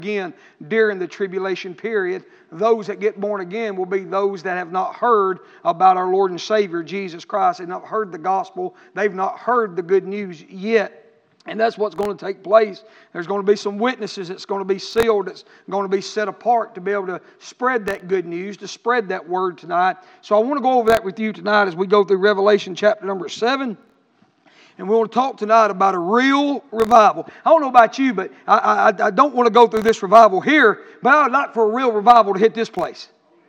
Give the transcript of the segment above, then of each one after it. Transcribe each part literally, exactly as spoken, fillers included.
again during the tribulation period. Those that get born again will be those that have not heard about our Lord and Savior Jesus Christ. They've not heard the gospel. They've not heard the good news yet. And that's what's going to take place. There's going to be some witnesses that's going to be sealed, that's going to be set apart to be able to spread that good news, to spread that word tonight. So I want to go over that with you tonight as we go through Revelation chapter number seven. And we want to talk tonight about a real revival. I don't know about you, but I, I, I don't want to go through this revival here, but I would like for a real revival to hit this place.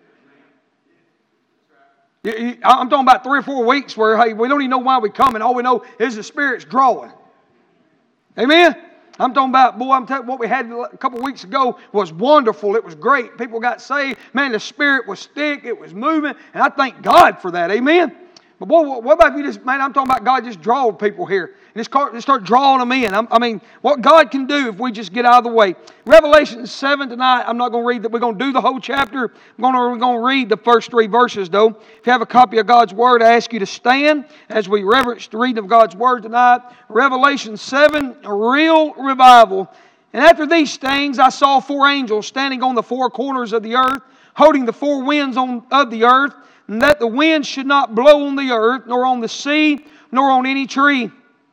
I'm talking about three or four weeks where, hey, we don't even know why we're coming. All we know is the Spirit's drawing. Amen? I'm talking about, boy, I'm telling you, what we had a couple of weeks ago was wonderful. It was great. People got saved. Man, the Spirit was thick. It was moving. And I thank God for that. Amen? But boy, what about if you just, man, I'm talking about God just drawed people here. And just start drawing them in. I mean, what God can do if we just get out of the way. Revelation seven tonight, I'm not going to read that. We're going to do the whole chapter. I'm going to, we're going to read the first three verses, though. If you have a copy of God's Word, I ask you to stand as we reverence the reading of God's Word tonight. Revelation seven, a real revival. And after these things, I saw four angels standing on the four corners of the earth, holding the four winds on, of the earth, and that the wind should not blow on the earth, nor on the sea, nor on any tree.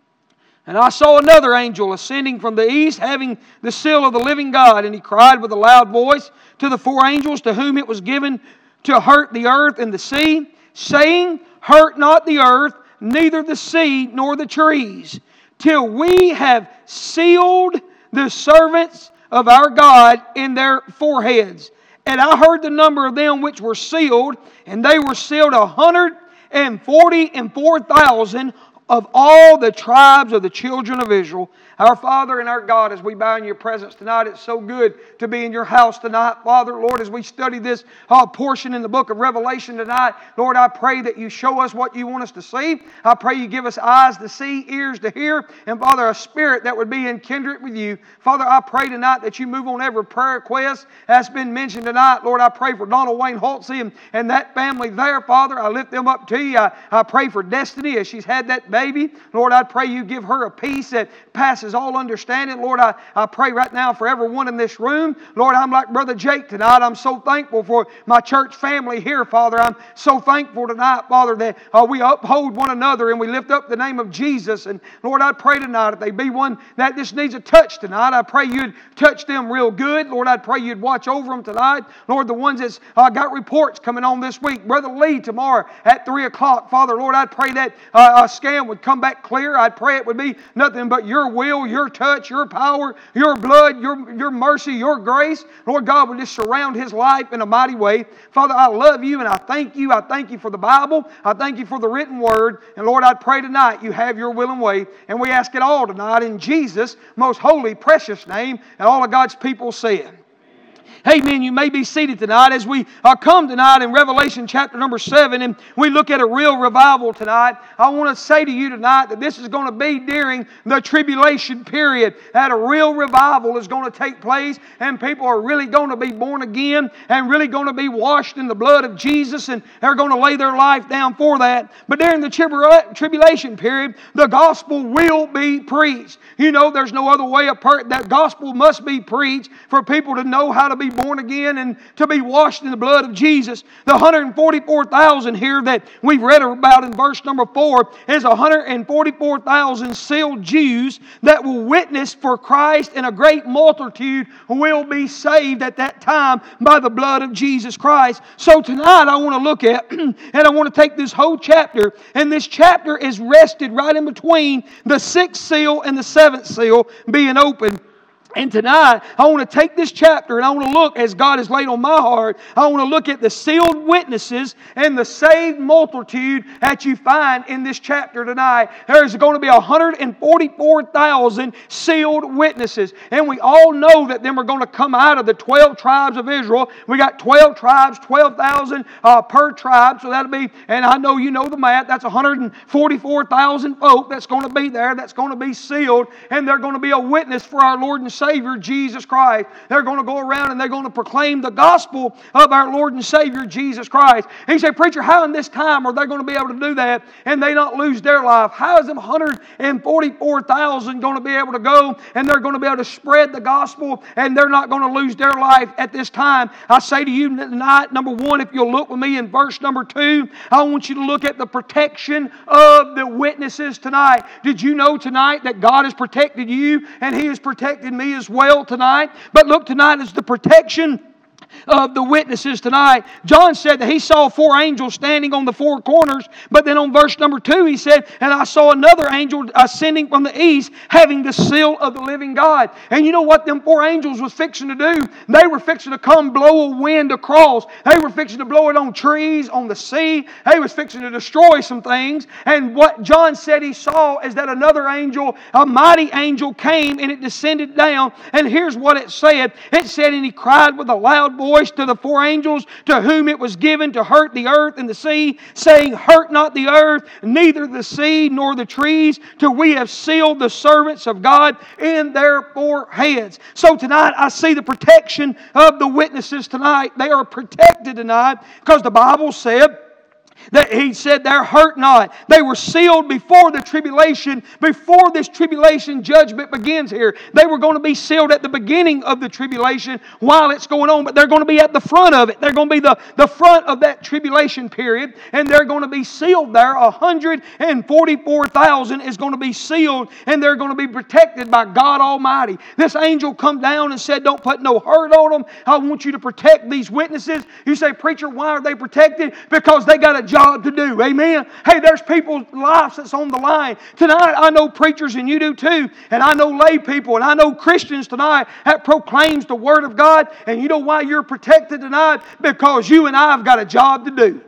And I saw another angel ascending from the east, having the seal of the living God. And he cried with a loud voice to the four angels to whom it was given to hurt the earth and the sea, saying, Hurt not the earth, neither the sea, nor the trees, till we have sealed the servants of our God in their foreheads. And I heard the number of them which were sealed, and they were sealed a hundred and forty and four thousand of all the tribes of the children of Israel. Our Father and our God, as we bow in your presence tonight, it's so good to be in your house tonight. Father, Lord, as we study this uh, portion in the book of Revelation tonight, Lord, I pray that you show us what you want us to see. I pray you give us eyes to see, ears to hear, and Father, a spirit that would be in kindred with you. Father, I pray tonight that you move on every prayer request that's been mentioned tonight. Lord, I pray for Donald Wayne Holtzy and, and that family there, Father. I lift them up to you. I, I pray for Destiny as she's had that baby. Lord, I pray you give her a peace that passes all understanding. Lord, I, I pray right now for everyone in this room. Lord, I'm like Brother Jake tonight. I'm so thankful for my church family here, Father. I'm so thankful tonight, Father, that uh, we uphold one another and we lift up the name of Jesus. And Lord, I pray tonight if they be one that just needs a touch tonight, I pray you'd touch them real good. Lord, I pray you'd watch over them tonight. Lord, the ones that's uh, got reports coming on this week. Brother Lee tomorrow at three o'clock. Father, Lord, I pray that uh, a scan would come back clear. I pray it would be nothing but your will, your touch, your power, your blood, your, your mercy, your grace. Lord God, would just surround his life in a mighty way. Father, I love you and I thank you. I thank you for the Bible. I thank you for the written word. And Lord, I pray tonight you have your will and way. And we ask it all tonight in Jesus' most holy, precious name. And all of God's people said. Amen. You may be seated tonight as we uh, come tonight in Revelation chapter number seven and we look at a real revival tonight. I want to say to you tonight that this is going to be during the tribulation period, that a real revival is going to take place and people are really going to be born again and really going to be washed in the blood of Jesus and they're going to lay their life down for that. But during the tribula- tribulation period, the gospel will be preached. You know, there's no other way. A per- that gospel must be preached for people to know how to be born again and to be washed in the blood of Jesus. The one hundred forty-four thousand here that we've read about in verse number four is one hundred forty-four thousand sealed Jews that will witness for Christ, and a great multitude will be saved at that time by the blood of Jesus Christ. So tonight I want to look at and I want to take this whole chapter, and this chapter is rested right in between the sixth seal and the seventh seal being opened. And tonight, I want to take this chapter and I want to look, as God has laid on my heart, I want to look at the sealed witnesses and the saved multitude that you find in this chapter tonight. There's going to be one hundred forty-four thousand sealed witnesses. And we all know that them are going to come out of the twelve tribes of Israel. We got twelve tribes, twelve thousand uh, per tribe. So that'll be, and I know you know the math, that's one hundred forty-four thousand folk that's going to be there, that's going to be sealed. And they're going to be a witness for our Lord and Savior Jesus Christ. They're going to go around and they're going to proclaim the gospel of our Lord and Savior Jesus Christ. And you say, preacher, how in this time are they going to be able to do that and they not lose their life? How is them one hundred forty-four thousand going to be able to go and they're going to be able to spread the gospel and they're not going to lose their life at this time? I say to you tonight, number one, if you'll look with me in verse number two, I want you to look at the protection of the witnesses tonight. Did you know tonight that God has protected you and He has protected me as well tonight? But look, tonight is the protection of the witnesses tonight. John said that he saw four angels standing on the four corners, but then on verse number two he said, and I saw another angel ascending from the east having the seal of the living God. And you know what them four angels was fixing to do? They were fixing to come blow a wind across. They were fixing to blow it on trees, on the sea. They was fixing to destroy some things. And what John said he saw is that another angel, a mighty angel, came and it descended down. And here's what it said. It said, and he cried with a loud voice to the four angels to whom it was given to hurt the earth and the sea, saying, hurt not the earth, neither the sea nor the trees, till we have sealed the servants of God in their foreheads. So tonight I see the protection of the witnesses tonight. They are protected tonight because the Bible said that He said they're hurt not. They were sealed before the tribulation, before this tribulation judgment begins here. They were going to be sealed at the beginning of the tribulation while it's going on, but they're going to be at the front of it. They're going to be the, the front of that tribulation period, and they're going to be sealed there. one hundred forty-four thousand is going to be sealed, and they're going to be protected by God Almighty. This angel come down and said, don't put no hurt on them. I want you to protect these witnesses. You say, preacher, why are they protected? Because they got a job to do. Amen. Hey, there's people's lives that's on the line. Tonight, I know preachers and you do too. And I know lay people and I know Christians tonight that proclaims the Word of God. And you know why you're protected tonight? Because you and I have got a job to do.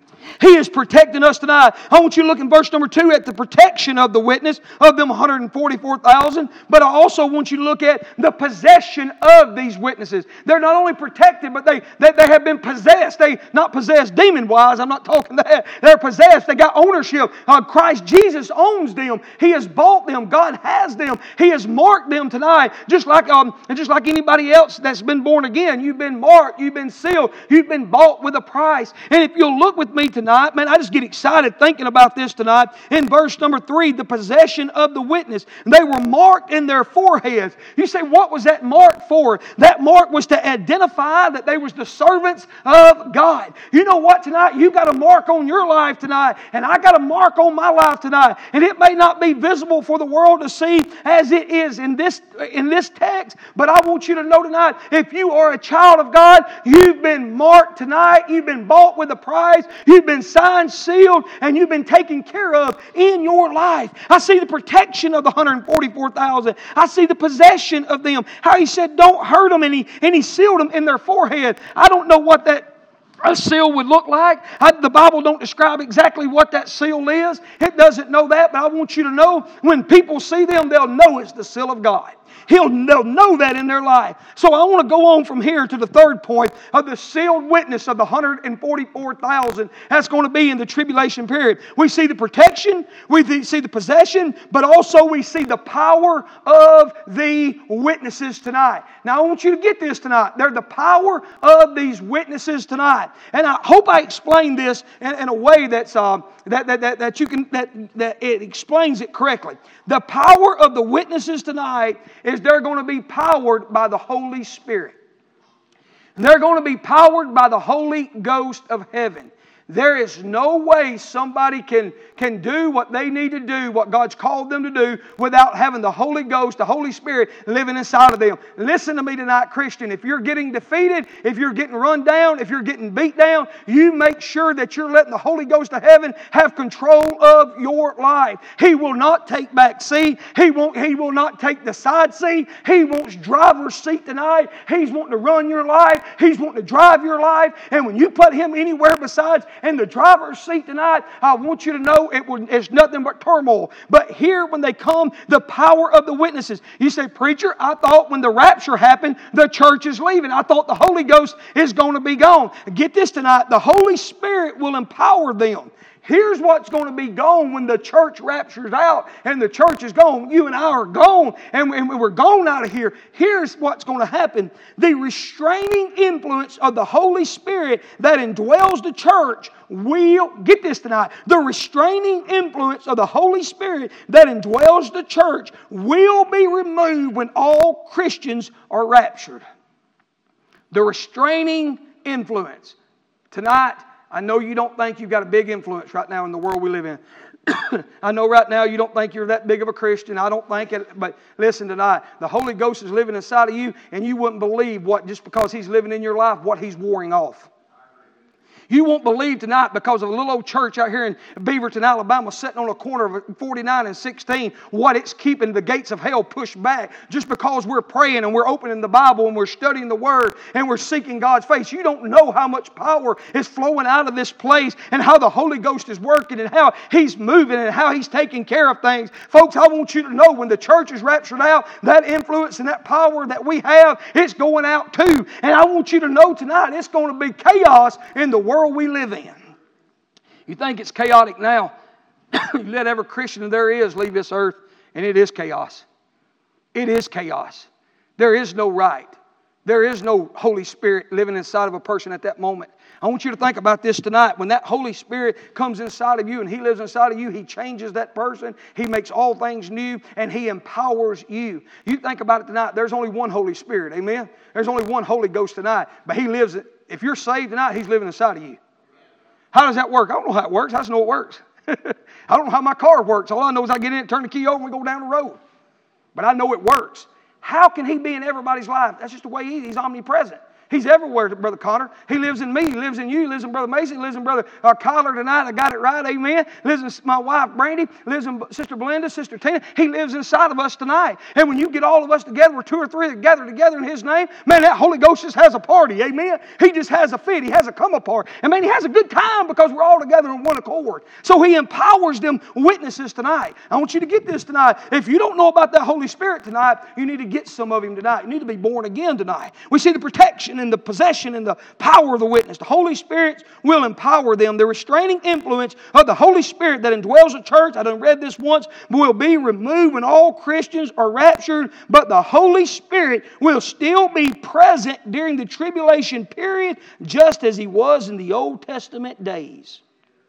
He is protecting us tonight. I want you to look in verse number two at the protection of the witness of them one hundred forty-four thousand. But I also want you to look at the possession of these witnesses. They're not only protected, but they, they, they have been possessed. They not possessed demon-wise. I'm not talking that. They're possessed. They got ownership. Uh, Christ Jesus owns them. He has bought them. God has them. He has marked them tonight. Just like, um, just like anybody else that's been born again. You've been marked. You've been sealed. You've been bought with a price. And if you'll look with me tonight, man, I just get excited thinking about this tonight. In verse number three, the possession of the witness. They were marked in their foreheads. You say, what was that mark for? That mark was to identify that they was the servants of God. You know what tonight? You got a mark on your life tonight, and I got a mark on my life tonight. And it may not be visible for the world to see as it is in this, in this text, but I want you to know tonight, if you are a child of God, you've been marked tonight. You've been bought with a price. You've been signed, sealed, and you've been taken care of in your life. I see the protection of the one hundred forty-four thousand. I see the possession of them. How He said, don't hurt them, and He, and he sealed them in their forehead. I don't know what that a seal would look like. I, the Bible don't describe exactly what that seal is. It doesn't know that, but I want you to know when people see them, they'll know it's the seal of God. He'll, they'll know that in their life. So I want to go on from here to the third point of the sealed witness of the one hundred forty-four thousand. That's going to be in the tribulation period. We see the protection, we see the possession, but also we see the power of the witnesses tonight. Now I want you to get this tonight. They're the power of these witnesses tonight. And I hope I explained this in, in a way that's uh, that, that, that, that you can that, that it explains it correctly. The power of the witnesses tonight is they're going to be powered by the Holy Spirit. They're going to be powered by the Holy Ghost of heaven. There is no way somebody can, can do what they need to do, what God's called them to do, without having the Holy Ghost, the Holy Spirit living inside of them. Listen to me tonight, Christian. If you're getting defeated, if you're getting run down, if you're getting beat down, you make sure that you're letting the Holy Ghost of heaven have control of your life. He will not take back seat. He won't, he will not take the side seat. He wants driver's seat tonight. He's wanting to run your life. He's wanting to drive your life. And when you put Him anywhere besides in the driver's seat tonight, I want you to know it will, it's nothing but turmoil. But here when they come, the power of the witnesses. You say, preacher, I thought when the rapture happened, the church is leaving. I thought the Holy Ghost is going to be gone. Get this tonight. The Holy Spirit will empower them. Here's what's going to be gone when the church raptures out and the church is gone. You and I are gone and we're gone out of here. Here's what's going to happen. The restraining influence of the Holy Spirit that indwells the church will, get this tonight, the restraining influence of the Holy Spirit that indwells the church will be removed when all Christians are raptured. The restraining influence. Tonight, I know you don't think you've got a big influence right now in the world we live in. I know right now you don't think you're that big of a Christian. I don't think it. But listen tonight, the Holy Ghost is living inside of you, and you wouldn't believe what, just because He's living in your life, what He's warring off. You won't believe tonight because of a little old church out here in Beaverton, Alabama, sitting on a corner of forty-nine and sixteen, what it's keeping the gates of hell pushed back just because we're praying and we're opening the Bible and we're studying the Word and we're seeking God's face. You don't know how much power is flowing out of this place and how the Holy Ghost is working and how He's moving and how He's taking care of things. Folks, I want you to know when the church is raptured out, that influence and that power that we have, it's going out too. And I want you to know tonight, it's going to be chaos in the world we live in. You think it's chaotic now? You let every Christian there is leave this earth, and it is chaos. It is chaos. There is no right. There is no Holy Spirit living inside of a person at that moment. I want you to think about this tonight. When that Holy Spirit comes inside of you and He lives inside of you, He changes that person. He makes all things new, and He empowers you. You think about it tonight. There's only one Holy Spirit. Amen? There's only one Holy Ghost tonight. But He lives, if you're saved tonight, He's living inside of you. How does that work? I don't know how it works. I just know it works. I don't know how my car works. All I know is I get in, turn the key over, and we go down the road. But I know it works. How can He be in everybody's life? That's just the way He is. He's omnipresent. He's everywhere, Brother Connor. He lives in me. He lives in you. He lives in Brother Mason. He lives in Brother uh, Kyler tonight. I got it right. Amen. He lives in my wife, Brandy. He lives in Sister Belinda, Sister Tina. He lives inside of us tonight. And when you get all of us together, we're two or three that gather together in His name, man, that Holy Ghost just has a party. Amen. He just has a fit. He has a come apart. And man, He has a good time because we're all together in one accord. So He empowers them witnesses tonight. I want you to get this tonight. If you don't know about that Holy Spirit tonight, you need to get some of Him tonight. You need to be born again tonight. We see the protection and the possession and the power of the witness. The Holy Spirit will empower them. The restraining influence of the Holy Spirit that indwells the church, I done read this once, will be removed when all Christians are raptured, but the Holy Spirit will still be present during the tribulation period, just as He was in the Old Testament days.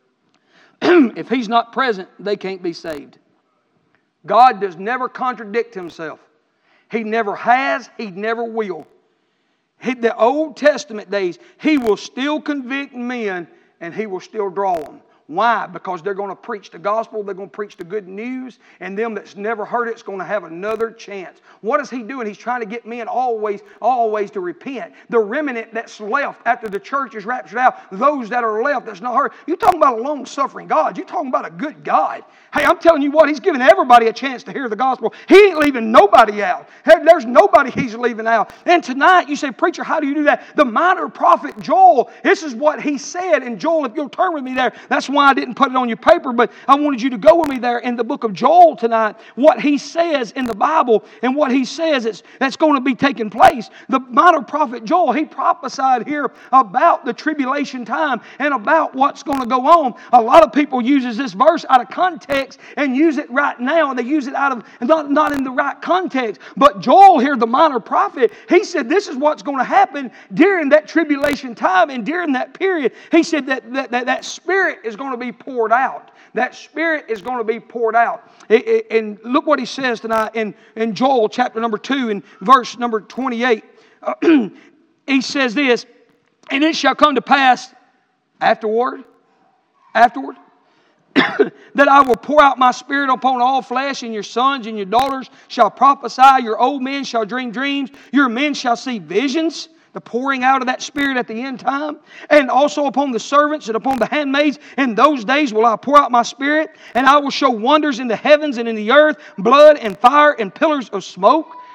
If He's not present, they can't be saved. God does never contradict Himself. He never has, He never will. In the Old Testament days, He will still convict men and He will still draw them. Why? Because they're going to preach the gospel, they're going to preach the good news, and them that's never heard it's going to have another chance. What is He doing? He's trying to get men always, always to repent. The remnant that's left after the church is raptured out, those that are left that's not heard. You're talking about a long-suffering God. You're talking about a good God. Hey, I'm telling you what, He's giving everybody a chance to hear the gospel. He ain't leaving nobody out. There's nobody He's leaving out. And tonight, you say, preacher, how do you do that? The minor prophet Joel, this is what he said in Joel. If you'll turn with me there, that's why I didn't put it on your paper, but I wanted you to go with me there in the book of Joel tonight, what he says in the Bible and what he says is, that's going to be taking place. The minor prophet Joel, he prophesied here about the tribulation time and about what's going to go on. A lot of people uses this verse out of context and use it right now, and they use it out of not, not in the right context. But Joel here, the minor prophet, he said this is what's going to happen during that tribulation time and during that period. He said that that, that, that Spirit is going to be poured out. That Spirit is going to be poured out. It, it, and look what he says tonight in, in Joel chapter number two and verse number twenty-eight. Uh, he says this, and it shall come to pass afterward, afterward, that I will pour out my Spirit upon all flesh, and your sons and your daughters shall prophesy, your old men shall dream dreams, your men shall see visions. The pouring out of that Spirit at the end time. And also upon the servants and upon the handmaids. In those days will I pour out my Spirit, and I will show wonders in the heavens and in the earth, blood and fire and pillars of smoke.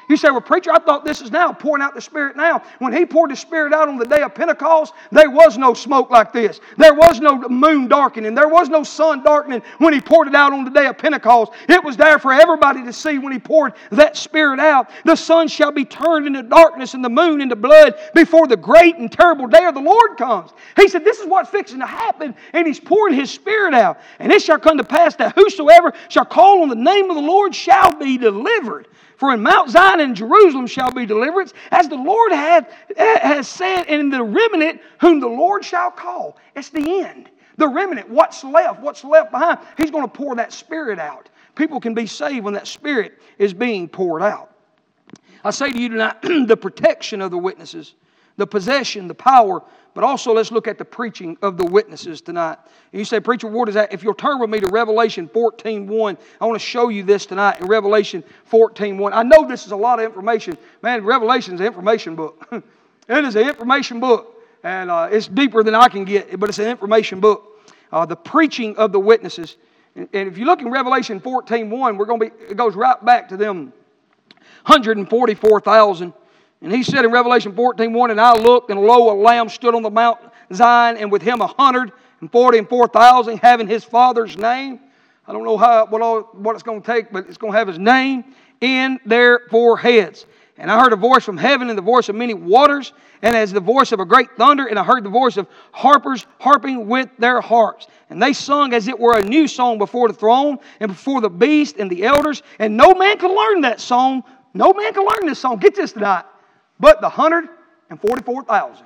You say, well, preacher, I thought this is now, pouring out the Spirit now. When He poured the Spirit out on the day of Pentecost, there was no smoke like this. There was no moon darkening. There was no sun darkening when He poured it out on the day of Pentecost. It was there for everybody to see when He poured that Spirit out. The sun shall be turned into darkness and the moon into blood before the great and terrible day of the Lord comes. He said, this is what's fixing to happen, and He's pouring His Spirit out. And it shall come to pass that whosoever shall call on the name of the Lord shall be delivered. For in Mount Zion and Jerusalem shall be deliverance, as the Lord hath, has said, and in the remnant whom the Lord shall call. It's the end. The remnant, what's left, what's left behind. He's going to pour that Spirit out. People can be saved when that Spirit is being poured out. I say to you tonight, the protection of the witnesses, the possession, the power, but also let's look at the preaching of the witnesses tonight. And you say, preacher, what is that? If you'll turn with me to Revelation fourteen one, I want to show you this tonight in Revelation fourteen one. I know this is a lot of information. Man, Revelation is an information book. It is an information book. And uh, it's deeper than I can get, but it's an information book. Uh, the preaching of the witnesses. And, and if you look in Revelation fourteen one, we're going to be, it goes right back to them one hundred forty-four thousand. And he said in Revelation fourteen one, and I looked, and lo, a lamb stood on the Mount Zion, and with him a hundred and forty and four thousand, having his Father's name. I don't know how what, all, what it's going to take, but it's going to have his name in their foreheads. And I heard a voice from heaven, and the voice of many waters, and as the voice of a great thunder, and I heard the voice of harpers harping with their harps. And they sung as it were a new song before the throne, and before the beast and the elders. And no man could learn that song. No man can learn this song. Get this tonight. But the one hundred forty-four thousand.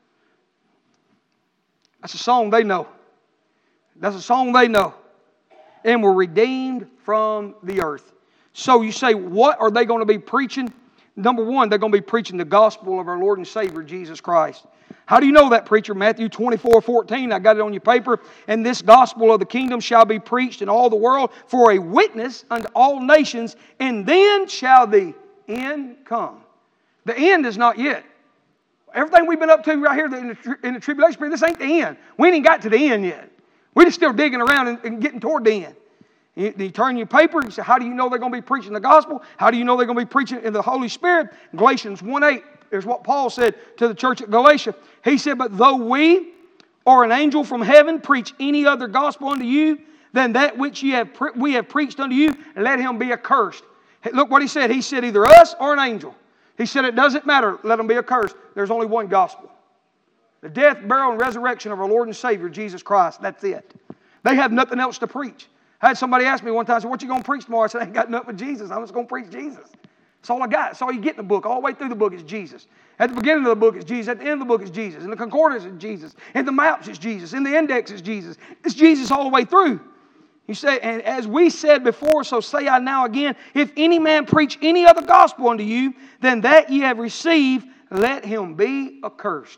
That's a song they know. That's a song they know. And were redeemed from the earth. So you say, what are they going to be preaching? Number one, they're going to be preaching the gospel of our Lord and Savior, Jesus Christ. How do you know that, preacher? Matthew twenty-four fourteen, I got it on your paper. And this gospel of the kingdom shall be preached in all the world for a witness unto all nations, and then shall the end come. The end is not yet. Everything we've been up to right here in the, in the tribulation period, this ain't the end. We ain't even got to the end yet. We're just still digging around and, and getting toward the end. You, you turn your paper and you say, how do you know they're going to be preaching the gospel? How do you know they're going to be preaching in the Holy Spirit? Galatians one eight is what Paul said to the church at Galatia. He said, but though we or an angel from heaven preach any other gospel unto you than that which ye have pre- we have preached unto you, let him be accursed. Look what he said. He said either us or an angel. He said it doesn't matter. Let them be accursed. There's only one gospel. The death, burial, and resurrection of our Lord and Savior, Jesus Christ. That's it. They have nothing else to preach. I had somebody ask me one time, I said, what you going to preach tomorrow? I said, I ain't got nothing but Jesus. I'm just going to preach Jesus. That's all I got. That's all you get in the book. All the way through the book is Jesus. At the beginning of the book is Jesus. At the end of the book is Jesus. In the concordance is Jesus. In the maps is Jesus. In the index is Jesus. It's Jesus all the way through. You say, and as we said before, so say I now again, if any man preach any other gospel unto you than that ye have received, let him be accursed.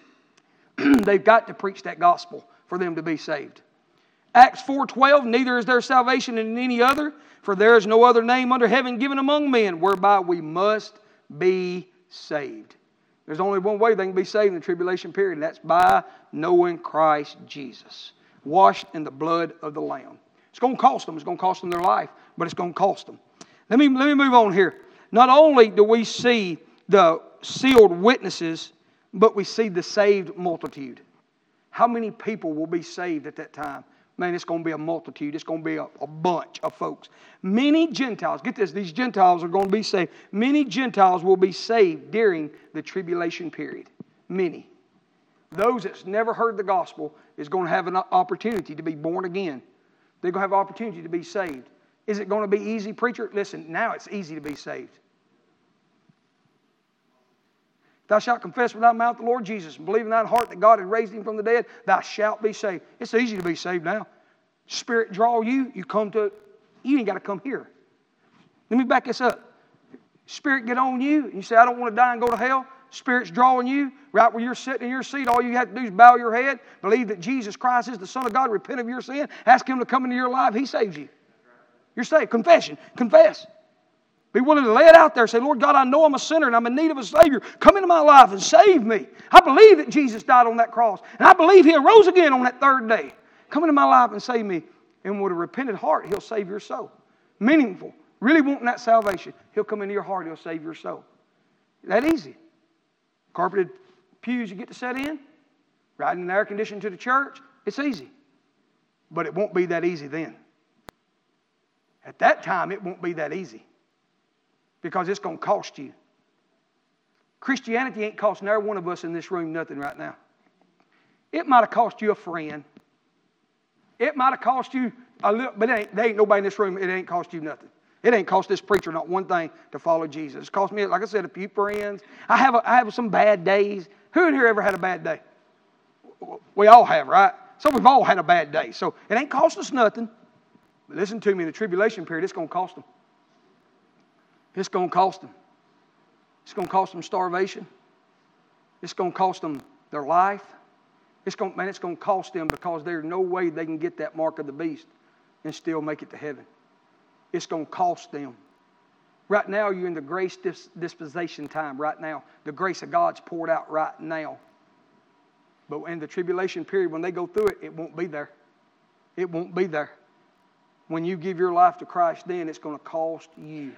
They've got to preach that gospel for them to be saved. Acts four twelve, neither is there salvation in any other, for there is no other name under heaven given among men whereby we must be saved. There's only one way they can be saved in the tribulation period, and that's by knowing Christ Jesus, washed in the blood of the Lamb. It's going to cost them. It's going to cost them their life, but it's going to cost them. Let me, let me move on here. Not only do we see the sealed witnesses, but we see the saved multitude. How many people will be saved at that time? Man, it's going to be a multitude. It's going to be a, a bunch of folks. Many Gentiles, get this, these Gentiles are going to be saved. Many Gentiles will be saved during the tribulation period. Many. Those that's never heard the gospel is going to have an opportunity to be born again. They're going to have an opportunity to be saved. Is it going to be easy, preacher? Listen, now it's easy to be saved. Thou shalt confess with thy mouth the Lord Jesus and believe in thine heart that God had raised him from the dead, thou shalt be saved. It's easy to be saved now. Spirit draw you, you come to, you ain't got to come here. Let me back this up. Spirit get on you, and you say, I don't want to die and go to hell. Spirit's drawing you, right where you're sitting in your seat. All you have to do is bow your head, believe that Jesus Christ is the Son of God, repent of your sin, ask Him to come into your life, He saves you. You're saved. Confession. Confess. Be willing to lay it out there. Say, Lord God, I know I'm a sinner and I'm in need of a Savior. Come into my life and save me. I believe that Jesus died on that cross. And I believe He arose again on that third day. Come into my life and save me. And with a repentant heart, He'll save your soul. Meaningful. really wanting that salvation, He'll come into your heart, He'll save your soul. That easy. Carpeted pews you get to sit in, riding in air conditioning to the church, it's easy. But it won't be that easy then. At that time, it won't be that easy. Because it's going to cost you. Christianity ain't costing every one of us in this room nothing right now. It might have cost you a friend. It might have cost you a little, but it ain't, there ain't nobody in this room, it ain't cost you nothing. It ain't cost this preacher not one thing to follow Jesus. It's cost me, like I said, a few friends. I have, a, I have some bad days. Who in here ever had a bad day? We all have, right? So we've all had a bad day. So it ain't cost us nothing. But listen to me, in the tribulation period, it's going to cost them. It's going to cost them. It's going to cost them starvation. It's going to cost them their life. It's going, man, it's going to cost them because there's no way they can get that mark of the beast and still make it to heaven. It's going to cost them. Right now, you're in the grace dispensation time. Right now, the grace of God's poured out right now. But in the tribulation period, when they go through it, it won't be there. It won't be there. When you give your life to Christ, then it's going to cost you.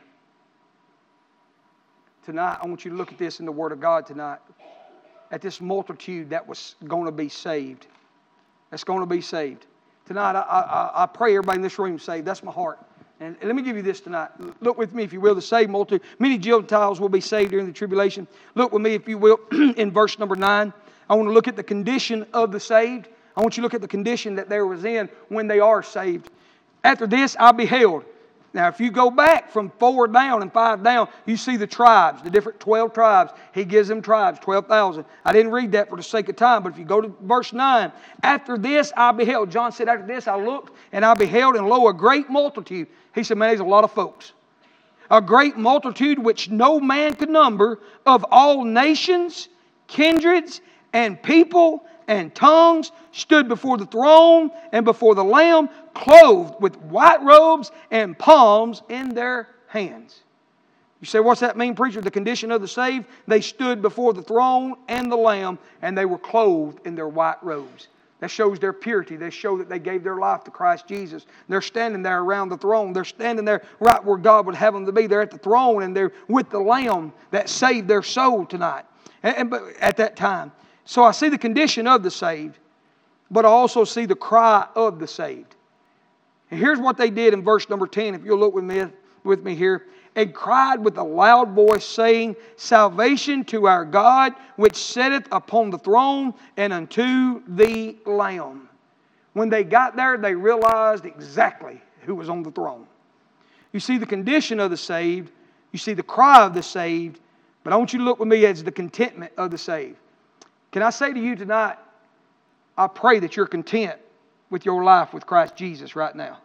Tonight, I want you to look at this in the Word of God tonight. At this multitude that was going to be saved. That's going to be saved. Tonight, I, I, I pray everybody in this room is saved. That's my heart. And let me give you this tonight. Look with me, if you will, the saved multitude. Many Gentiles will be saved during the tribulation. Look with me, if you will, in verse number nine. I want to look at the condition of the saved. I want you to look at the condition that they was in when they are saved. After this, I beheld. Now, if you go back from four down and five down, you see the tribes, the different twelve tribes. He gives them tribes, twelve thousand. I didn't read that for the sake of time, but if you go to verse nine, after this I beheld. John said, after this I looked, and I beheld, and lo, a great multitude. He said, man, there's a lot of folks. A great multitude which no man could number, of all nations, kindreds, and people, and tongues, stood before the throne and before the Lamb, clothed with white robes and palms in their hands. You say, what's that mean, preacher? The condition of the saved? They stood before the throne and the Lamb, and they were clothed in their white robes. That shows their purity. They show that they gave their life to Christ Jesus. They're standing there around the throne. They're standing there right where God would have them to be. They're at the throne, and they're with the Lamb that saved their soul tonight. And, and but at that time. So I see the condition of the saved, but I also see the cry of the saved. And here's what they did in verse number ten, if you'll look with me, with me here. And cried with a loud voice, saying, salvation to our God, which sitteth upon the throne, and unto the Lamb. When they got there, they realized exactly who was on the throne. You see the condition of the saved, you see the cry of the saved, but I want you to look with me as the contentment of the saved. Can I say to you tonight, I pray that you're content with your life with Christ Jesus right now.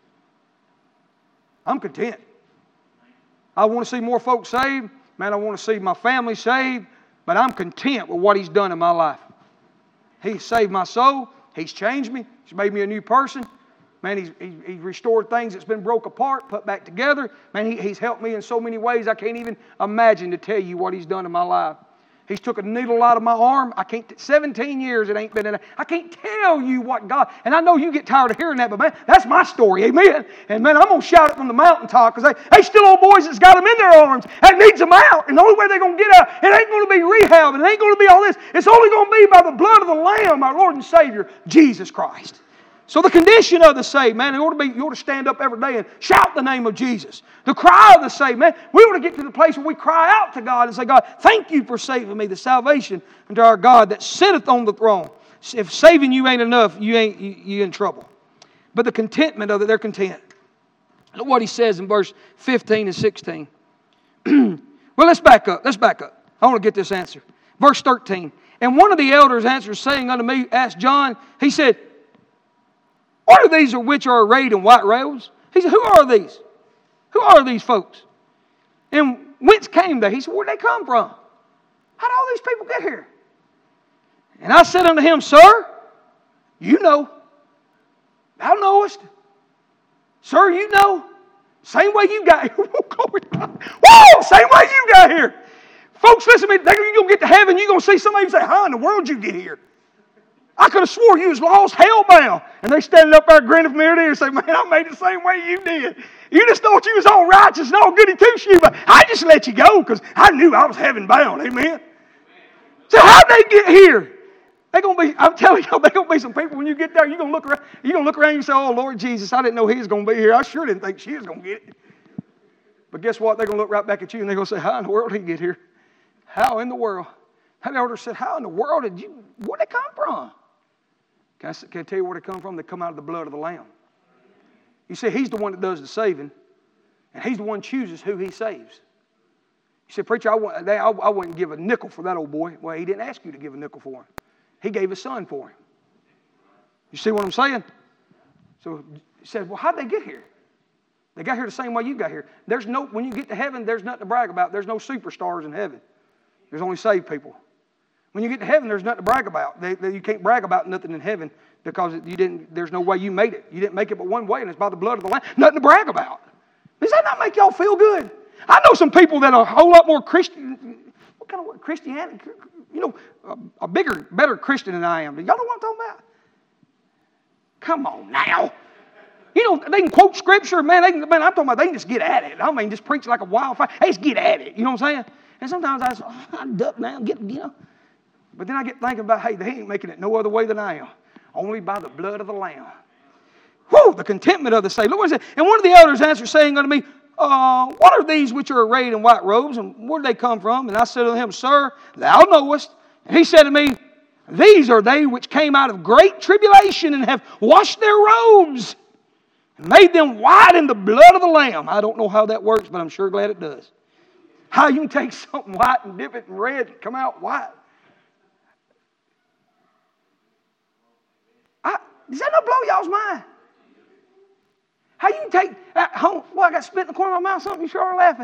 I'm content. I want to see more folks saved. Man, I want to see my family saved. But I'm content with what He's done in my life. He's saved my soul. He's changed me. He's made me a new person. Man, He's, he, he's restored things that's been broke apart, put back together. Man, he, He's helped me in so many ways I can't even imagine to tell you what He's done in my life. He's took a needle out of my arm. I can't, seventeen years it ain't been in there. I can't tell you what God, and I know you get tired of hearing that, but man, that's my story, amen. And man, I'm going to shout it from the mountaintop because they, they still old boys that's got them in their arms and needs them out. And the only way they're going to get out, it ain't going to be rehab, and it ain't going to be all this. It's only going to be by the blood of the Lamb, our Lord and Savior, Jesus Christ. So the condition of the saved, man, you ought to be, you ought to stand up every day and shout the name of Jesus. The cry of the saved, man, we ought to get to the place where we cry out to God and say, God, thank you for saving me, the salvation unto our God that sitteth on the throne. If saving you ain't enough, you ain't you, you in trouble. But the contentment of it, they're content. Look what he says in verse fifteen and sixteen. Well, let's back up. Let's back up. I want to get this answer. Verse thirteen. And one of the elders answered, saying unto me, asked John, he said, what are these which are arrayed in white robes? He said, who are these? Who are these folks? And whence came they? He said, where'd they come from? How did all these people get here? And I said unto him, sir, you know. Thou knowest. Sir, you know. Same way you got here. Whoa, same way you got here. Folks, listen to me. You're going to get to heaven. You're going to see somebody and say, how in the world did you get here? I could have swore you was lost, hellbound. And they standing up there grinning from ear to ear and say, man, I made it the same way you did. You just thought you was all righteous and all goody two-shoe, but I just let you go because I knew I was heaven bound. Amen. So how'd they get here? They gonna be, I'm telling you, they're gonna be some people when you get there, you're gonna look around, you're gonna look around and you say, oh Lord Jesus, I didn't know he was gonna be here. I sure didn't think she was gonna get it. But guess what? They're gonna look right back at you and they're gonna say, how in the world did he get here? How in the world? That elder said, how in the world did you, where'd they come from? Can I, can I tell you where they come from? They come out of the blood of the Lamb. You see, he's the one that does the saving, and he's the one who chooses who he saves. You said, preacher, I, want, they, I, I wouldn't give a nickel for that old boy. Well, he didn't ask you to give a nickel for him. He gave his son for him. You see what I'm saying? So he said, well, how'd they get here? They got here the same way you got here. There's no, when you get to heaven, there's nothing to brag about. There's no superstars in heaven. There's only saved people. When you get to heaven, there's nothing to brag about. They, they, you can't brag about nothing in heaven because you didn't. There's no way you made it. You didn't make it but one way, and it's by the blood of the Lamb. Nothing to brag about. Does that not make y'all feel good? I know some people that are a whole lot more Christian. What kind of Christianity? You know, a, a bigger, better Christian than I am. Y'all know what I'm talking about? Come on now. You know, they can quote scripture, man. They can, man, I'm talking about they can just get at it. I mean, just preach like a wildfire. They just get at it. You know what I'm saying? And sometimes I just, oh, I duck now, get, you know. But then I get thinking about, hey, they ain't making it no other way than I am. Only by the blood of the Lamb. Whew, the contentment of the saved. Look what it says. And one of the elders answered, saying unto me, uh, what are these which are arrayed in white robes, and where do they come from? And I said unto him, Sir, thou knowest. And he said to me, these are they which came out of great tribulation and have washed their robes and made them white in the blood of the Lamb. I don't know how that works, but I'm sure glad it does. How you can take something white and dip it in red and come out white. I, does that not blow y'all's mind? How you can take, at home, well, I got spit in the corner of my mouth, something, you sure are laughing.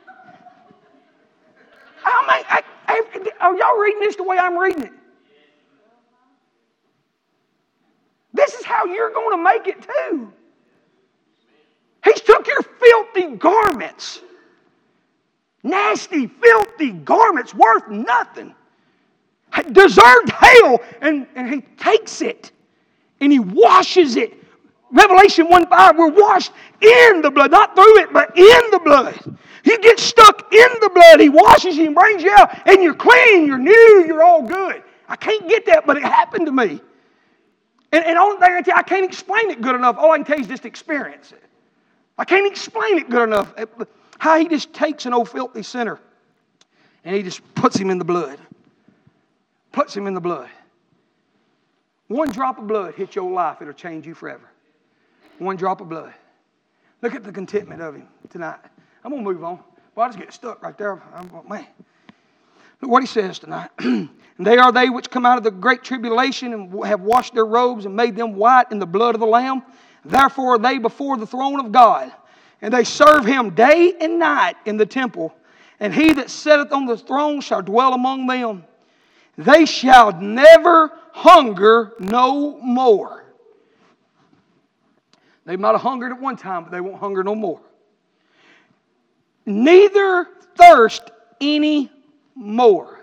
I mean, I, I, are y'all reading this the way I'm reading it? This is how you're going to make it too. He's took your filthy garments, nasty, filthy garments worth nothing, deserved hell, and, and he takes it and he washes it. Revelation one five, we're washed in the blood, not through it, but in the blood. You get stuck in the blood, he washes you and brings you out, and you're clean, you're new, you're all good. I can't get that, but it happened to me. And, and the only thing I tell you, I can't explain it good enough. All I can tell you is just experience it. I can't explain it good enough. How he just takes an old filthy sinner and he just puts him in the blood. Puts him in the blood. One drop of blood hits your life, it'll change you forever. One drop of blood. Look at the contentment of him tonight. I'm going to move on. Well, I just get stuck right there. I'm, man. Look what he says tonight. And they are they which come out of the great tribulation and have washed their robes and made them white in the blood of the Lamb. Therefore are they before the throne of God. And they serve him day and night in the temple. And he that sitteth on the throne shall dwell among them. They shall never hunger no more. They might have hungered at one time, but they won't hunger no more. Neither thirst any more.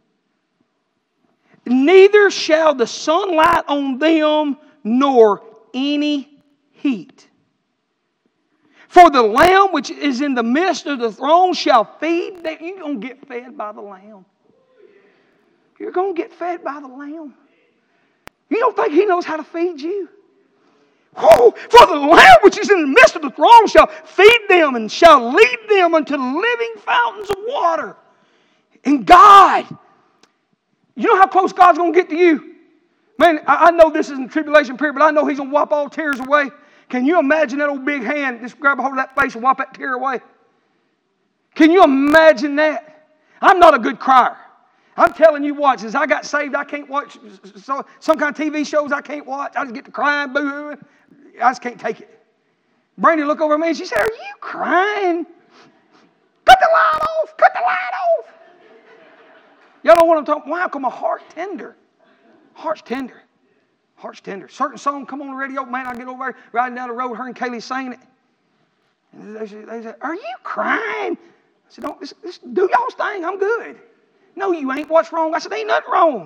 Neither shall the sunlight on them, nor any heat. For the Lamb which is in the midst of the throne shall feed them. You're going to get fed by the Lamb. You're going to get fed by the Lamb. You don't think he knows how to feed you? Oh, for the Lamb which is in the midst of the throne shall feed them and shall lead them unto living fountains of water. And God, you know how close God's going to get to you? Man, I know this isn't the tribulation period, but I know he's going to wipe all tears away. Can you imagine that old big hand just grab a hold of that face and wipe that tear away? Can you imagine that? I'm not a good crier. I'm telling you what, since I got saved, I can't watch some kind of T V shows I can't watch. I just get to crying, boo-hooing. I just can't take it. Brandy looked over at me and she said, are you crying? Cut the light off. Cut the light off. Y'all know what I'm talking about? Why? Because my heart's tender. Heart's tender. Heart's tender. Certain song come on the radio, man, I get over there, riding down the road, her and Kaylee singing it. And they said, they said are you crying? I said, don't, this, this, do y'all's thing. I'm good. No, you ain't. What's wrong? I said, ain't nothing wrong.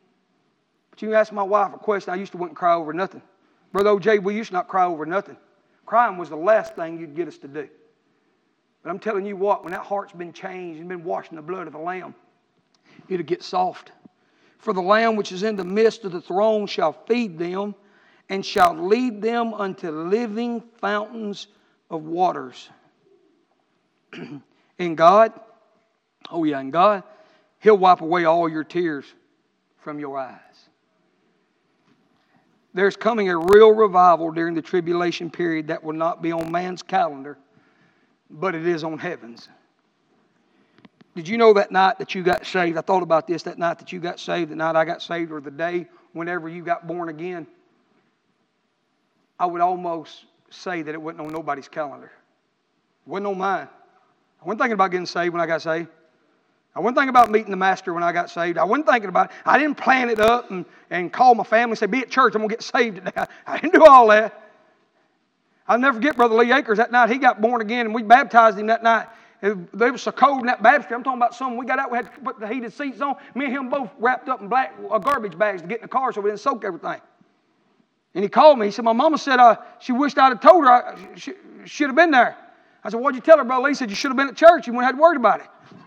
But you ask my wife a question. I used to wouldn't cry over nothing. Brother O J, we used to not cry over nothing. Crying was the last thing you'd get us to do. But I'm telling you what, when that heart's been changed and been washed in the blood of the Lamb, it'll get soft. For the Lamb which is in the midst of the throne shall feed them, and shall lead them unto living fountains of waters. In God, oh yeah, in God, He'll wipe away all your tears from your eyes. There's coming a real revival during the tribulation period that will not be on man's calendar, but it is on heaven's. Did you know that night that you got saved? I thought about this, that night that you got saved, the night I got saved, or the day whenever you got born again. I would almost say that it wasn't on nobody's calendar. It wasn't on mine. I wasn't thinking about getting saved when I got saved. I wasn't thinking about meeting the Master when I got saved. I wasn't thinking about it. I didn't plan it up and, and call my family and say, be at church, I'm going to get saved today. I, I didn't do all that. I'll never forget Brother Lee Akers that night. He got born again, and we baptized him that night. It, it was so cold in that baptistry. I'm talking about something. We got out, we had to put the heated seats on. Me and him both wrapped up in black uh, garbage bags to get in the car so we didn't soak everything. And he called me. He said, my mama said uh, she wished I'd have told her I, she should have been there. I said, what'd you tell her, Brother Lee? He said, you should have been at church. You wouldn't have had to worry about it.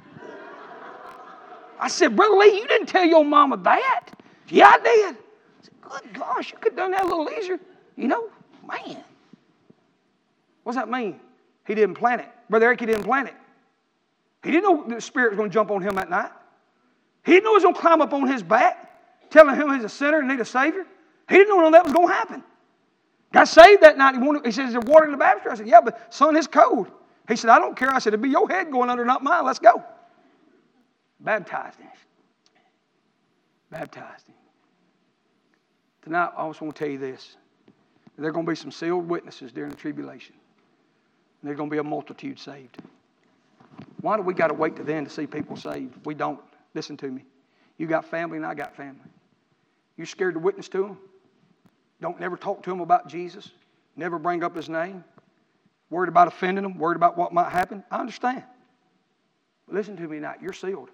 I said, Brother Lee, you didn't tell your mama that. Yeah, I did. I said, good gosh, you could have done that a little easier. You know, man. What's that mean? He didn't plan it. Brother Eric, he didn't plan it. He didn't know the Spirit was going to jump on him that night. He didn't know it was going to climb up on his back, telling him he's a sinner and need a Savior. He didn't know none of that was going to happen. Got saved that night. He, wanted, he said, is there water in the baptistry? I said, yeah, but son, it's cold. He said, I don't care. I said, it'll be your head going under, not mine. Let's go. Baptized him. Baptized him. Tonight, I also want to tell you this. There are going to be some sealed witnesses during the tribulation. And there's going to be a multitude saved. Why do we got to wait to then to see people saved? We don't. Listen to me. You got family and I got family. You scared to witness to them? Don't never talk to them about Jesus. Never bring up His name. Worried about offending them. Worried about what might happen. I understand. But listen to me tonight. You're sealed.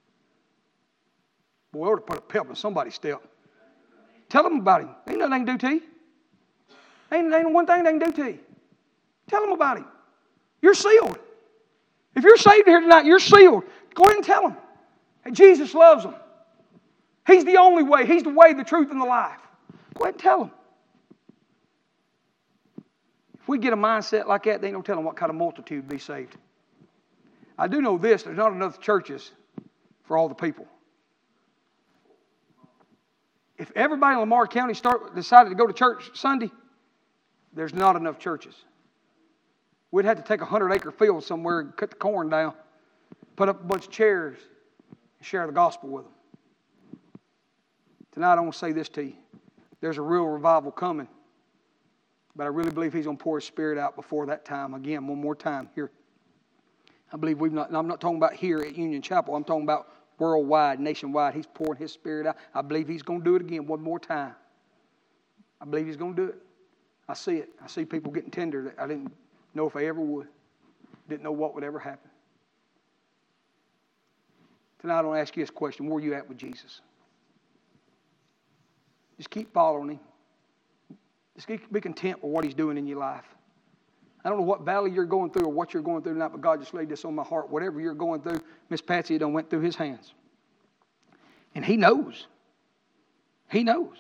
Boy, I ought to put a pep in somebody's step. Tell them about Him. Ain't nothing they can do to you. Ain't, ain't one thing they can do to you. Tell them about Him. You're sealed. If you're saved here tonight, you're sealed. Go ahead and tell them. Hey, Jesus loves them. He's the only way. He's the way, the truth, and the life. Go ahead and tell them. If we get a mindset like that, they ain't no telling what kind of multitude be saved. I do know this. There's not enough churches for all the people. If everybody in Lamar County start, decided to go to church Sunday, there's not enough churches. We'd have to take a hundred-acre field somewhere and cut the corn down, put up a bunch of chairs, and share the gospel with them. Tonight I want to say this to you. There's a real revival coming, but I really believe He's going to pour His Spirit out before that time. Again, one more time here. I believe we've not, I'm not talking about here at Union Chapel. I'm talking about worldwide, nationwide. He's pouring His Spirit out. I believe He's going to do it again one more time. I believe He's going to do it. I see it. I see people getting tender that I didn't know if they ever would. Didn't know what would ever happen. Tonight I want to ask you this question. Where are you at with Jesus? Just keep following Him. Just be content with what He's doing in your life. I don't know what valley you're going through or what you're going through tonight, but God just laid this on my heart. Whatever you're going through, Miss Patsy, it done went through His hands. And He knows. He knows.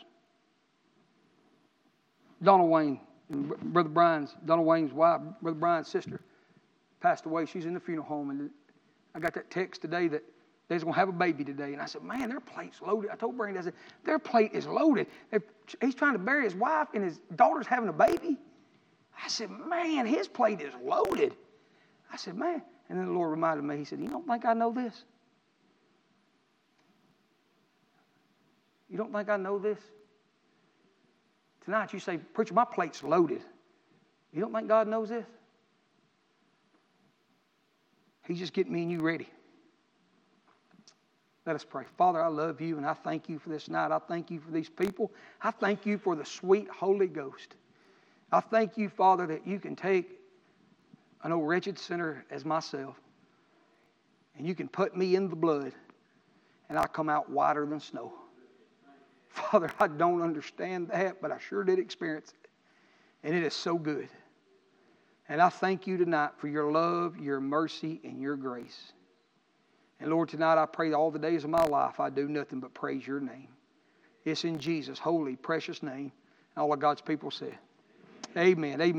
Donald Wayne, Brother Brian's, Donald Wayne's wife, Brother Brian's sister, passed away. She's in the funeral home. And I got that text today that they're going to have a baby today. And I said, man, their plate's loaded. I told Brandon, I said, their plate is loaded. They're, he's trying to bury his wife and his daughter's having a baby. I said, man, his plate is loaded. I said, man. And then the Lord reminded me, He said, you don't think I know this? You don't think I know this? Tonight you say, preacher, my plate's loaded. You don't think God knows this? He's just getting me and you ready. Let us pray. Father, I love You and I thank You for this night. I thank You for these people. I thank You for the sweet Holy Ghost. I thank You, Father, that You can take an old wretched sinner as myself and You can put me in the blood and I come out whiter than snow. Father, I don't understand that, but I sure did experience it. And it is so good. And I thank you tonight for your love, your mercy, and your grace. And Lord, tonight I pray all the days of my life I do nothing but praise your name. It's in Jesus' holy, precious name. All of God's people say, amen. Amen.